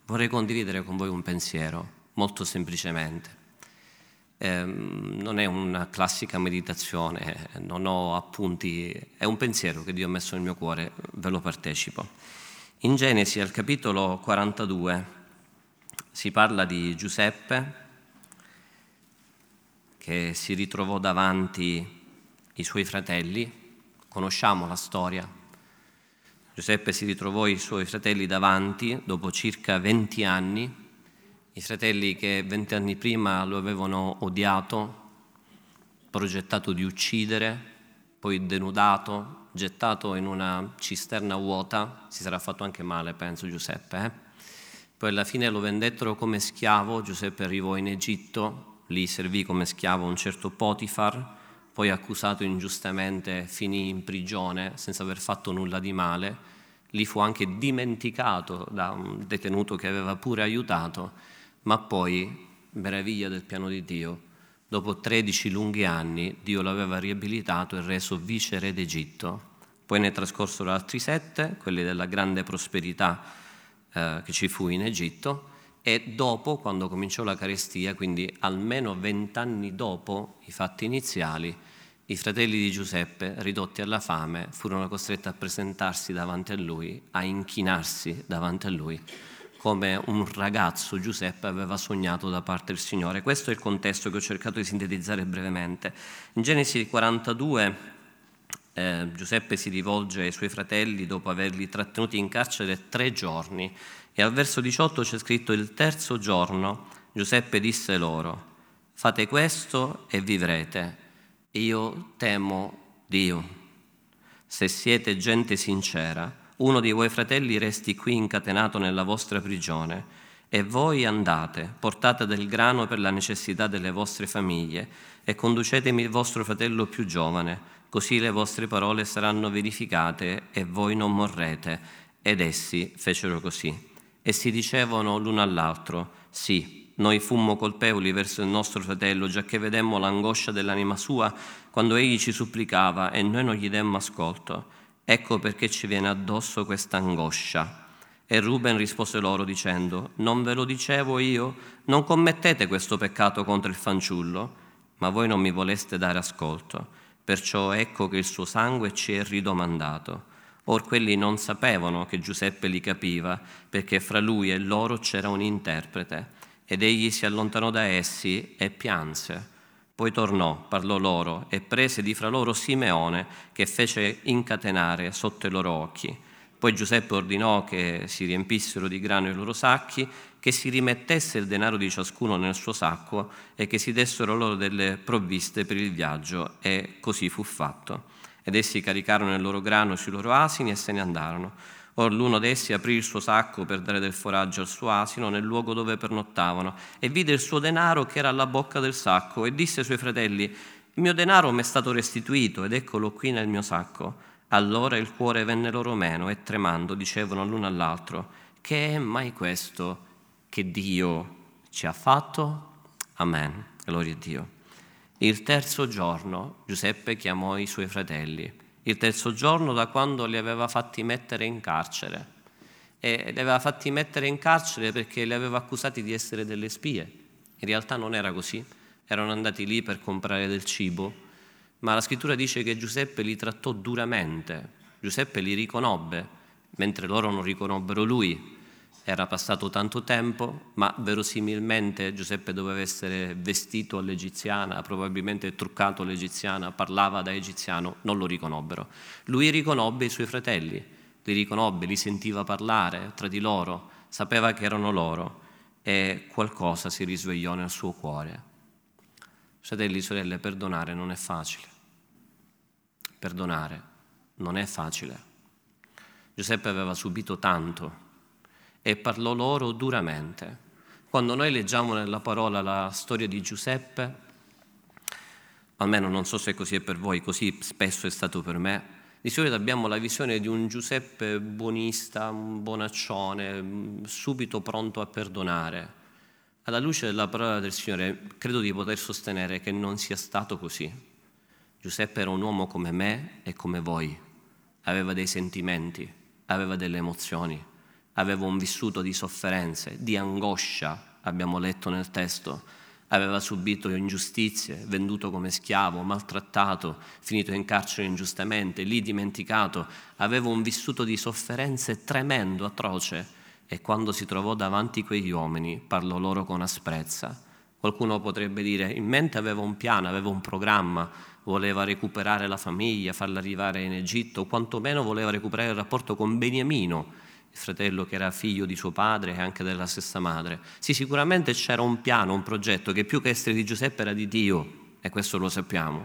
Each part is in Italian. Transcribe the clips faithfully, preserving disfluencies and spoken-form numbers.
vorrei condividere con voi un pensiero, molto semplicemente. Eh, non è una classica meditazione, non ho appunti, è un pensiero che Dio ha messo nel mio cuore, ve lo partecipo. In Genesi, al capitolo quarantadue, si parla di Giuseppe che si ritrovò davanti i suoi fratelli. Conosciamo la storia. Giuseppe si ritrovò i suoi fratelli davanti dopo circa venti anni, i fratelli che venti anni prima lo avevano odiato, progettato di uccidere, poi denudato, gettato in una cisterna vuota. Si sarà fatto anche male, penso, Giuseppe. Eh? Poi alla fine lo vendettero come schiavo. Giuseppe arrivò in Egitto, lì servì come schiavo un certo Potifar, poi accusato ingiustamente finì in prigione senza aver fatto nulla di male. Lì fu anche dimenticato da un detenuto che aveva pure aiutato, ma poi, meraviglia del piano di Dio, dopo tredici lunghi anni Dio l'aveva riabilitato e reso viceré d'Egitto. Poi ne trascorsero altri sette, quelli della grande prosperità eh, che ci fu in Egitto, e dopo, quando cominciò la carestia, quindi almeno vent'anni dopo i fatti iniziali, i fratelli di Giuseppe, ridotti alla fame, furono costretti a presentarsi davanti a lui, a inchinarsi davanti a lui, come un ragazzo Giuseppe aveva sognato da parte del Signore. Questo è il contesto che ho cercato di sintetizzare brevemente. In Genesi quarantadue eh, Giuseppe si rivolge ai suoi fratelli dopo averli trattenuti in carcere tre giorni, e al verso diciotto c'è scritto: il terzo giorno Giuseppe disse loro: fate questo e vivrete, io temo Dio. Se siete gente sincera, uno dei voi fratelli resti qui incatenato nella vostra prigione, e voi andate, portate del grano per la necessità delle vostre famiglie, e conducetemi il vostro fratello più giovane, così le vostre parole saranno verificate e voi non morrete. Ed essi fecero così. E si dicevano l'uno all'altro: sì, noi fummo colpevoli verso il nostro fratello, giacché vedemmo l'angoscia dell'anima sua quando egli ci supplicava, e noi non gli demmo ascolto. Ecco perché ci viene addosso questa angoscia. E Ruben rispose loro dicendo: non ve lo dicevo io? Non commettete questo peccato contro il fanciullo? Ma voi non mi voleste dare ascolto. Perciò ecco che il suo sangue ci è ridomandato. Or quelli non sapevano che Giuseppe li capiva, perché fra lui e loro c'era un interprete. Ed egli si allontanò da essi e pianse. Poi tornò, parlò loro e prese di fra loro Simeone, che fece incatenare sotto i loro occhi. Poi Giuseppe ordinò che si riempissero di grano i loro sacchi, che si rimettesse il denaro di ciascuno nel suo sacco e che si dessero loro delle provviste per il viaggio, e così fu fatto. Ed essi caricarono il loro grano sui loro asini e se ne andarono. Or l'uno d'essi aprì il suo sacco per dare del foraggio al suo asino nel luogo dove pernottavano, e vide il suo denaro che era alla bocca del sacco, e disse ai suoi fratelli: il mio denaro mi è stato restituito, ed eccolo qui nel mio sacco. Allora il cuore venne loro meno, e tremando dicevano l'uno all'altro: che è mai questo che Dio ci ha fatto? Amen. Gloria a Dio. Il terzo giorno Giuseppe chiamò i suoi fratelli, il terzo giorno da quando li aveva fatti mettere in carcere. E li aveva fatti mettere in carcere perché li aveva accusati di essere delle spie. In realtà non era così, erano andati lì per comprare del cibo, ma la scrittura dice che Giuseppe li trattò duramente. Giuseppe li riconobbe, mentre loro non riconobbero lui. Era passato tanto tempo, ma verosimilmente Giuseppe doveva essere vestito all'egiziana, probabilmente truccato all'egiziana, parlava da egiziano, non lo riconobbero. Lui riconobbe i suoi fratelli, li riconobbe, li sentiva parlare tra di loro, sapeva che erano loro, e qualcosa si risvegliò nel suo cuore. Fratelli e sorelle, perdonare non è facile. Perdonare non è facile. Giuseppe aveva subito tanto e parlò loro duramente. Quando noi leggiamo nella parola la storia di Giuseppe, almeno non so se così è per voi, così spesso è stato per me, di solito abbiamo la visione di un Giuseppe buonista, un bonaccione, subito pronto a perdonare. Alla luce della parola del Signore credo di poter sostenere che non sia stato così. Giuseppe era un uomo come me e come voi, aveva dei sentimenti, aveva delle emozioni, aveva un vissuto di sofferenze, di angoscia, abbiamo letto nel testo. Aveva subito ingiustizie, venduto come schiavo, maltrattato, finito in carcere ingiustamente, lì dimenticato. Aveva un vissuto di sofferenze tremendo, atroce. E quando si trovò davanti quegli uomini, parlò loro con asprezza. Qualcuno potrebbe dire, in mente aveva un piano, aveva un programma, voleva recuperare la famiglia, farla arrivare in Egitto, o quantomeno voleva recuperare il rapporto con Beniamino, il fratello che era figlio di suo padre e anche della stessa madre. Sì, sicuramente c'era un piano, un progetto che più che essere di Giuseppe era di Dio, e questo lo sappiamo.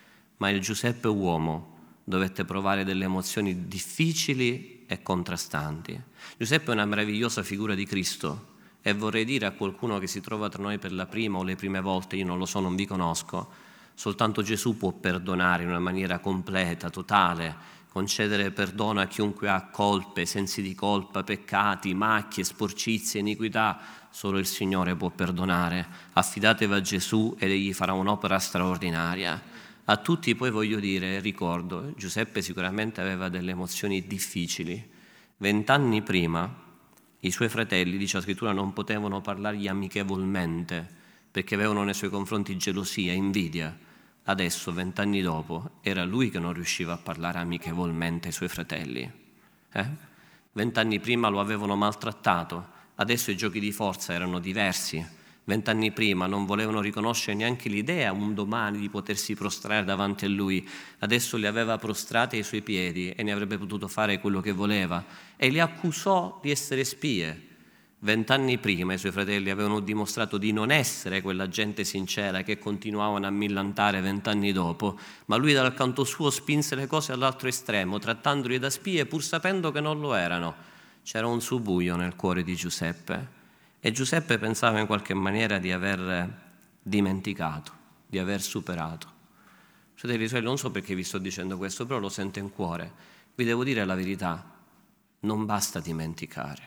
Ma il Giuseppe uomo dovette provare delle emozioni difficili e contrastanti. Giuseppe è una meravigliosa figura di Cristo, e vorrei dire a qualcuno che si trova tra noi per la prima o le prime volte, io non lo so, non vi conosco, soltanto Gesù può perdonare in una maniera completa, totale, concedere perdono a chiunque ha colpe, sensi di colpa, peccati, macchie, sporcizie, iniquità. Solo il Signore può perdonare. Affidatevi a Gesù ed Egli farà un'opera straordinaria. A tutti poi voglio dire, ricordo, Giuseppe sicuramente aveva delle emozioni difficili. Vent'anni prima i suoi fratelli, dice la scrittura, non potevano parlargli amichevolmente perché avevano nei suoi confronti gelosia, invidia. Adesso, vent'anni dopo, era lui che non riusciva a parlare amichevolmente ai suoi fratelli. Eh? Vent'anni prima lo avevano maltrattato, adesso i giochi di forza erano diversi. Vent'anni prima non volevano riconoscere neanche l'idea un domani di potersi prostrare davanti a lui. Adesso li aveva prostrati ai suoi piedi e ne avrebbe potuto fare quello che voleva. E li accusò di essere spie. Vent'anni prima i suoi fratelli avevano dimostrato di non essere quella gente sincera che continuavano a millantare vent'anni dopo, ma lui dal canto suo spinse le cose all'altro estremo, trattandoli da spie pur sapendo che non lo erano. C'era un subbuglio nel cuore di Giuseppe e Giuseppe pensava in qualche maniera di aver dimenticato, di aver superato. Fratelli, non so perché vi sto dicendo questo, però lo sento in cuore. Vi devo dire la verità, non basta dimenticare.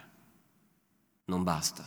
Non basta.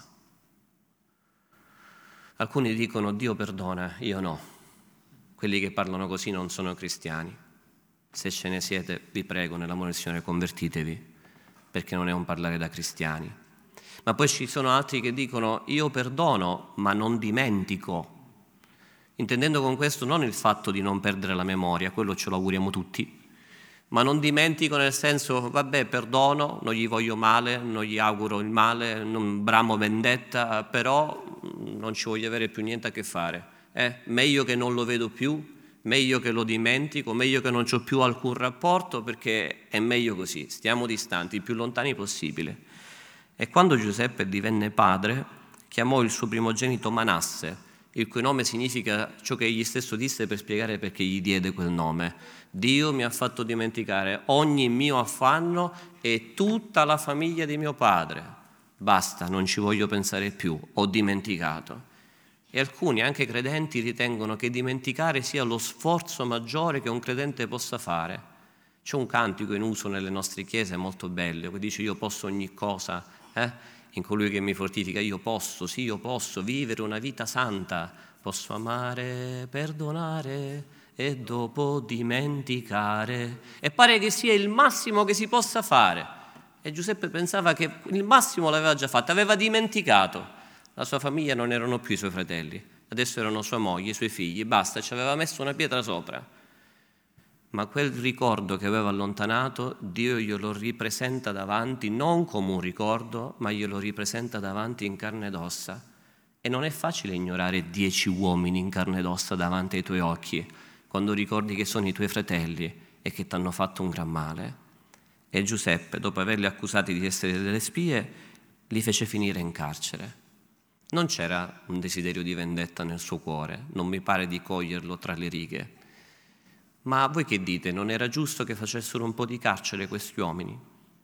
Alcuni dicono Dio perdona, io no. Quelli che parlano così non sono cristiani. Se ce ne siete, vi prego, nell'amore del Signore, convertitevi, perché non è un parlare da cristiani. Ma poi ci sono altri che dicono io perdono, ma non dimentico. Intendendo con questo non il fatto di non perdere la memoria, quello ce lo auguriamo tutti, ma non dimentico nel senso, vabbè, perdono, non gli voglio male, non gli auguro il male, non bramo vendetta, però non ci voglio avere più niente a che fare. Eh? Meglio che non lo vedo più, meglio che lo dimentico, meglio che non c'ho più alcun rapporto, perché è meglio così, stiamo distanti, il più lontani possibile. E quando Giuseppe divenne padre, chiamò il suo primogenito Manasse, il cui nome significa ciò che egli stesso disse per spiegare perché gli diede quel nome. Dio mi ha fatto dimenticare ogni mio affanno e tutta la famiglia di mio padre. Basta, non ci voglio pensare più, ho dimenticato. E alcuni, anche credenti, ritengono che dimenticare sia lo sforzo maggiore che un credente possa fare. C'è un cantico in uso nelle nostre chiese molto bello, che dice io posso ogni cosa, eh? In colui che mi fortifica, io posso, sì, io posso vivere una vita santa, posso amare, perdonare e dopo dimenticare. E pare che sia il massimo che si possa fare. E Giuseppe pensava che il massimo l'aveva già fatto, aveva dimenticato. La sua famiglia non erano più i suoi fratelli, adesso erano sua moglie, i suoi figli, basta, ci aveva messo una pietra sopra. Ma quel ricordo che aveva allontanato, Dio glielo ripresenta davanti, non come un ricordo, ma glielo ripresenta davanti in carne ed ossa. E non è facile ignorare dieci uomini in carne ed ossa davanti ai tuoi occhi, quando ricordi che sono i tuoi fratelli e che ti hanno fatto un gran male. E Giuseppe, dopo averli accusati di essere delle spie, li fece finire in carcere. Non c'era un desiderio di vendetta nel suo cuore, non mi pare di coglierlo tra le righe. Ma voi che dite? Non era giusto che facessero un po' di carcere questi uomini?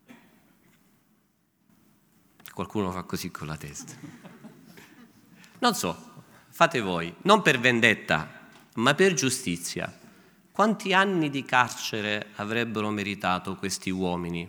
Qualcuno fa così con la testa. Non so, fate voi, non per vendetta, ma per giustizia. Quanti anni di carcere avrebbero meritato questi uomini?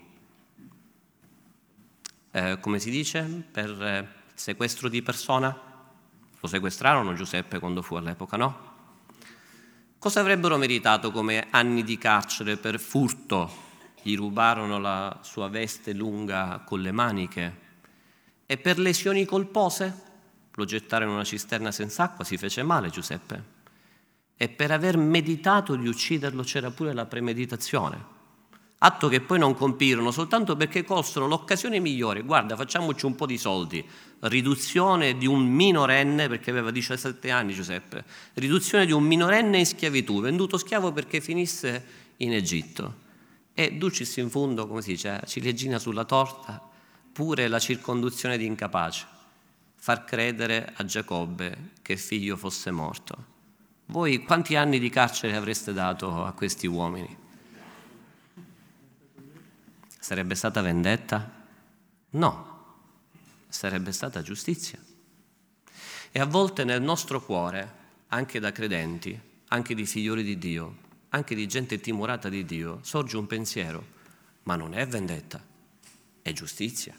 Eh, come si dice? Per eh, sequestro di persona? Lo sequestrarono Giuseppe quando fu all'epoca, no? Cosa avrebbero meritato come anni di carcere per furto, gli rubarono la sua veste lunga con le maniche e per lesioni colpose lo gettarono in una cisterna senza acqua, si fece male Giuseppe. E per aver meditato di ucciderlo c'era pure la premeditazione, atto che poi non compirono soltanto perché colsero l'occasione migliore. Guarda, facciamoci un po' di soldi, riduzione di un minorenne, perché aveva diciassette anni Giuseppe, riduzione di un minorenne in schiavitù, venduto schiavo perché finisse in Egitto. E dulcis in fundo, come si dice, ciliegina sulla torta, pure la circonduzione di incapace, far credere a Giacobbe che figlio fosse morto. Voi quanti anni di carcere avreste dato a questi uomini? Sarebbe stata vendetta? No, sarebbe stata giustizia. E a volte nel nostro cuore, anche da credenti, anche di figlioli di Dio, anche di gente timorata di Dio, sorge un pensiero, ma non è vendetta, è giustizia,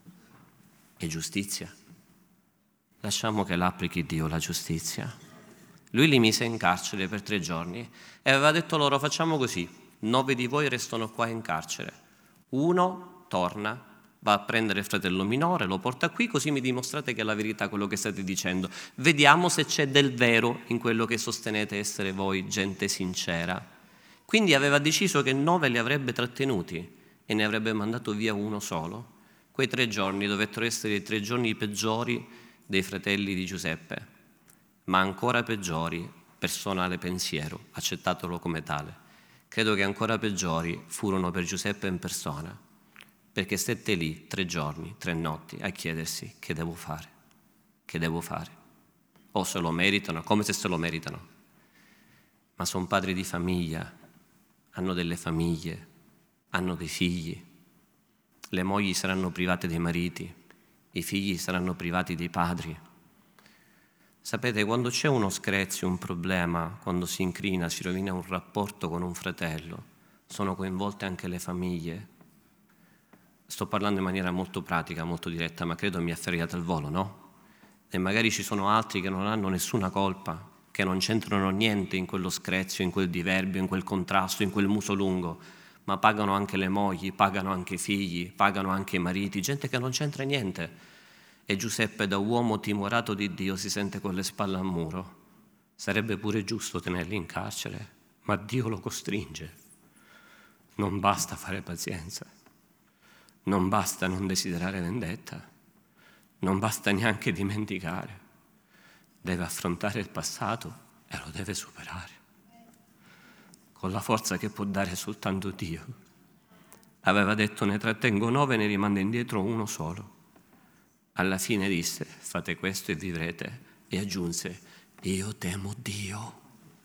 è giustizia. Lasciamo che l'applichi Dio la giustizia. Lui li mise in carcere per tre giorni e aveva detto loro: facciamo così, nove di voi restano qua in carcere. Uno torna, va a prendere il fratello minore, lo porta qui, così mi dimostrate che è la verità quello che state dicendo. Vediamo se c'è del vero in quello che sostenete essere voi, gente sincera. Quindi aveva deciso che nove li avrebbe trattenuti e ne avrebbe mandato via uno solo. Quei tre giorni dovettero essere i tre giorni peggiori dei fratelli di Giuseppe, ma ancora peggiori, personale pensiero, accettatelo come tale. Credo che ancora peggiori furono per Giuseppe in persona, perché stette lì tre giorni, tre notti a chiedersi: che devo fare? Che devo fare? O se lo meritano, come se se lo meritano. Ma sono padri di famiglia, hanno delle famiglie, hanno dei figli. Le mogli saranno private dei mariti, i figli saranno privati dei padri. Sapete, quando c'è uno screzio, un problema, quando si incrina, si rovina un rapporto con un fratello, sono coinvolte anche le famiglie. Sto parlando in maniera molto pratica, molto diretta, ma credo mi afferriate al volo, no? E magari ci sono altri che non hanno nessuna colpa, che non c'entrano niente in quello screzio, in quel diverbio, in quel contrasto, in quel muso lungo, ma pagano anche le mogli, pagano anche i figli, pagano anche i mariti, gente che non c'entra niente. E Giuseppe, da uomo timorato di Dio, si sente con le spalle al muro. Sarebbe pure giusto tenerli in carcere, ma Dio lo costringe. Non basta fare pazienza, non basta non desiderare vendetta, non basta neanche dimenticare. Deve affrontare il passato e lo deve superare, con la forza che può dare soltanto Dio. Aveva detto: ne trattengo nove e ne rimando indietro uno solo. Alla fine disse: fate questo e vivrete, e aggiunse: io temo Dio.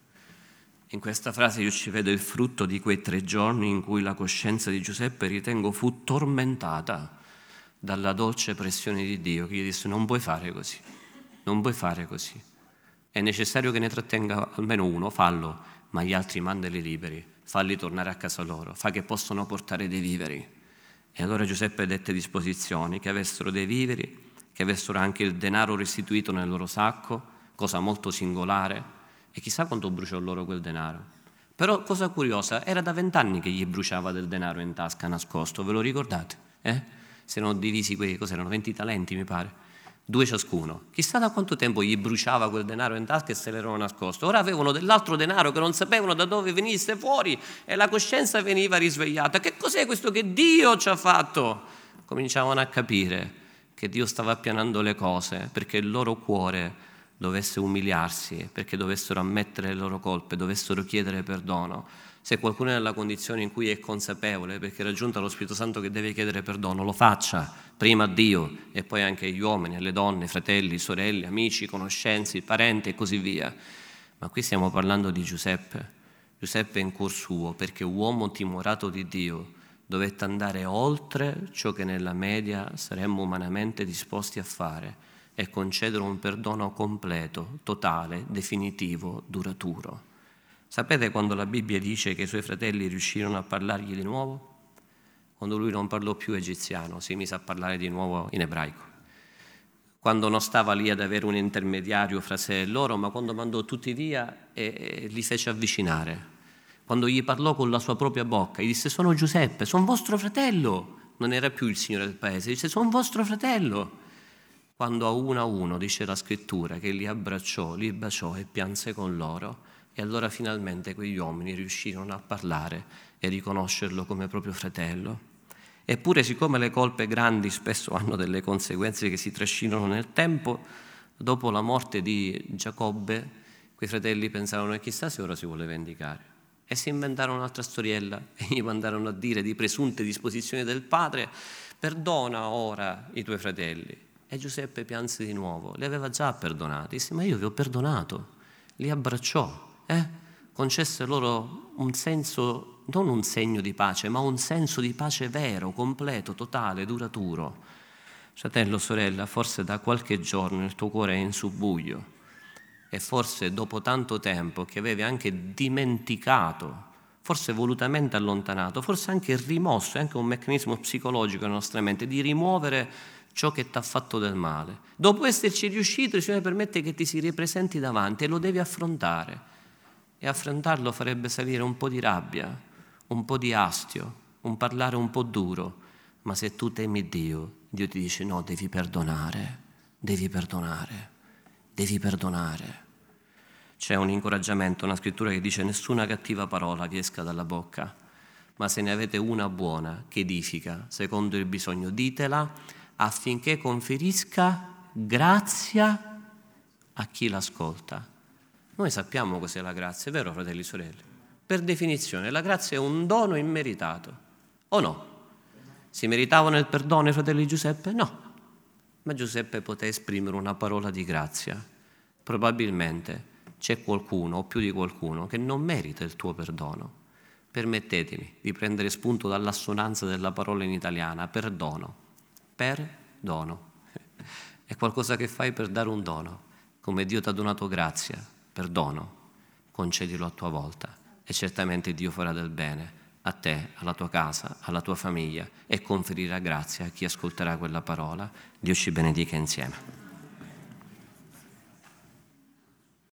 In questa frase io ci vedo il frutto di quei tre giorni in cui la coscienza di Giuseppe, ritengo, fu tormentata dalla dolce pressione di Dio, che gli disse: non puoi fare così, non puoi fare così, è necessario che ne trattenga almeno uno, fallo, ma gli altri mandali liberi, falli tornare a casa loro, fa che possono portare dei viveri. E allora Giuseppe dette disposizioni che avessero dei viveri, che avessero anche il denaro restituito nel loro sacco, cosa molto singolare, e chissà quanto bruciò loro quel denaro. Però, cosa curiosa, era da vent'anni che gli bruciava del denaro in tasca nascosto, ve lo ricordate? Eh? Si erano divisi quei, cos'erano, venti talenti mi pare, due ciascuno. Chissà da quanto tempo gli bruciava quel denaro in tasca e se l'erano nascosto. Ora avevano dell'altro denaro che non sapevano da dove venisse fuori e la coscienza veniva risvegliata. Che cos'è questo che Dio ci ha fatto? Cominciavano a capire che Dio stava appianando le cose perché il loro cuore dovesse umiliarsi, perché dovessero ammettere le loro colpe, dovessero chiedere perdono. Se qualcuno è nella condizione in cui è consapevole, perché è raggiunta lo Spirito Santo che deve chiedere perdono, lo faccia prima a Dio e poi anche agli uomini, alle donne, fratelli, sorelle, amici, conoscenze, parenti e così via. Ma qui stiamo parlando di Giuseppe. Giuseppe è in cuor suo, perché uomo timorato di Dio dovette andare oltre ciò che nella media saremmo umanamente disposti a fare e concedere un perdono completo, totale, definitivo, duraturo. Sapete quando la Bibbia dice che i suoi fratelli riuscirono a parlargli di nuovo? Quando lui non parlò più egiziano, si mise a parlare di nuovo in ebraico. Quando non stava lì ad avere un intermediario fra sé e loro, ma quando mandò tutti via e, e li fece avvicinare. quando gli parlò con la sua propria bocca, gli disse: sono Giuseppe, sono vostro fratello. Non era più il signore del paese, dice: sono vostro fratello. Quando a uno a uno, dice la scrittura, che li abbracciò, li baciò e pianse con loro, e allora finalmente quegli uomini riuscirono a parlare e riconoscerlo come proprio fratello. Eppure, siccome le colpe grandi spesso hanno delle conseguenze che si trascinano nel tempo, dopo la morte di Giacobbe, quei fratelli pensarono: e chissà se ora si vuole vendicare. E si inventarono un'altra storiella e gli mandarono a dire di presunte disposizioni del padre: perdona ora i tuoi fratelli. E Giuseppe pianse di nuovo, li aveva già perdonati, disse: ma io vi ho perdonato. Li abbracciò, eh? concesse loro un senso, non un segno di pace, ma un senso di pace vero, completo, totale, duraturo. Fratello, sorella, forse da qualche giorno il tuo cuore è in subbuglio, e forse dopo tanto tempo che avevi anche dimenticato, forse volutamente allontanato, forse anche rimosso, è anche un meccanismo psicologico nella nostra mente, di rimuovere ciò che ti ha fatto del male. Dopo esserci riuscito, il Signore permette che ti si ripresenti davanti e lo devi affrontare. E affrontarlo farebbe salire un po' di rabbia, un po' di astio, un parlare un po' duro. Ma se tu temi Dio, Dio ti dice: no, devi perdonare, devi perdonare, devi perdonare. C'è un incoraggiamento, una scrittura che dice: nessuna cattiva parola vi esca dalla bocca, ma se ne avete una buona che edifica, secondo il bisogno, ditela, affinché conferisca grazia a chi l'ascolta. Noi sappiamo cos'è la grazia, è vero, fratelli e sorelle? Per definizione, la grazia è un dono immeritato, o no? Si meritavano il perdono i fratelli di Giuseppe? No. Ma Giuseppe poté esprimere una parola di grazia. Probabilmente c'è qualcuno, o più di qualcuno, che non merita il tuo perdono. Permettetemi di prendere spunto dall'assonanza della parola in italiana, perdono. Perdono. È qualcosa che fai per dare un dono. Come Dio ti ha donato grazia, perdono, concedilo a tua volta e certamente Dio farà del bene a te, alla tua casa, alla tua famiglia e conferirà grazia a chi ascolterà quella parola. Dio ci benedica insieme.